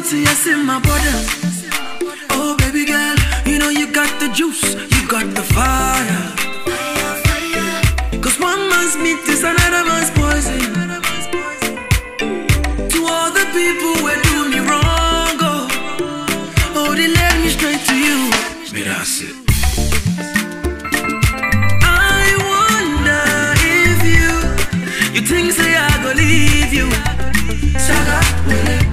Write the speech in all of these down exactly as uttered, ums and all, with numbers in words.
to yes in my border. Oh baby girl, you know you got the juice, you got the fire. Cause one man's meat is another man's poison. To all the people who do me wrong, oh, oh they led me straight to you. Me that's it. I wonder if you, you think say I go leave you. Saga with it.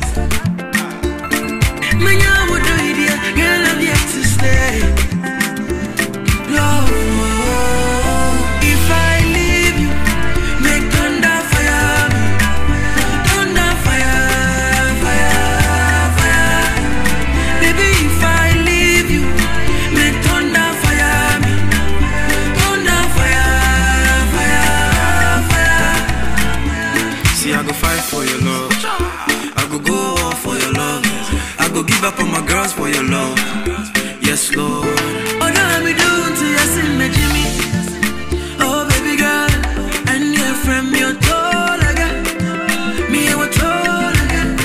Man, you would do it, yeah. Girl, I'm yet to stay. Love, if I leave you, make thunder fire me. Thunder fire, fire, fire. Baby, if I leave you, make thunder fire me. Thunder fire, fire, fire. See, I go fight for your love. I go go all for your love. I go give up on my girls for your love. Yes, Lord. Oh, now me do to yes in me Jimmy. Oh, baby girl, and your friend me a tall again. Me a tall again,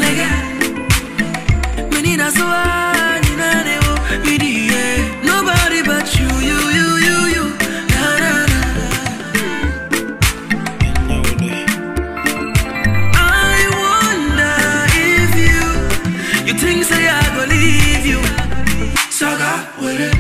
again. Me need a so hard in a nevo. Me di yeah. Nobody but you, you, you, you, you. Na na na. I wonder if you, you think say I go leave you. Saga with it.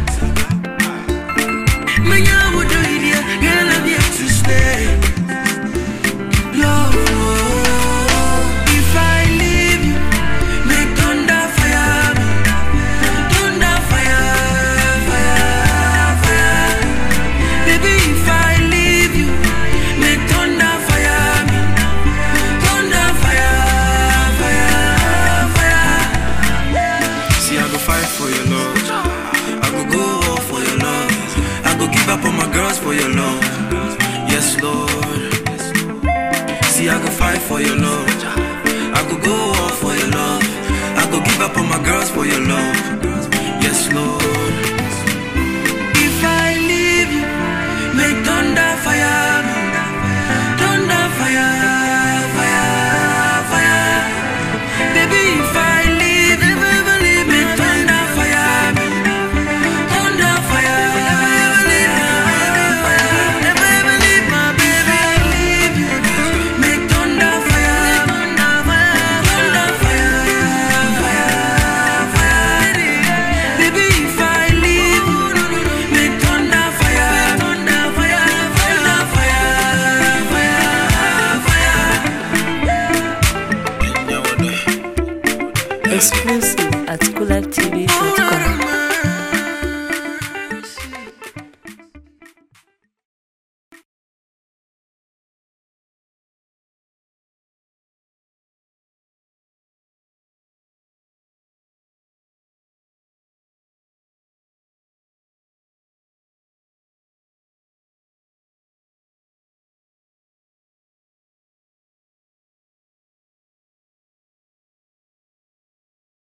Man, you would do it, yeah. Girl, I'm yet to stay. Love, if I leave you, make thunder fire me. Thunder fire, fire, fire. Baby, if I leave you, make thunder fire me. Thunder fire, fire, fire. See, I go fight for your love. I go go all for your love. I go give up on my girls for your love. Yes, Lord. See, I go fight for your love. I go go all for your love. I go give up on my girls for your love. Yes, Lord. If I leave you, make thunder fire me. Thunder fire, fire, fire. Baby, if I leave, if I ever leave, make thunder fire me. Thunder fire, never leave my never ever leave my baby. Leave you, make thunder fire, thunder fire, thunder fire, fire, fire. Baby, if I leave you, make thunder fire, thunder fire, thunder fire, fire, fire. Exclusive at School Life T V.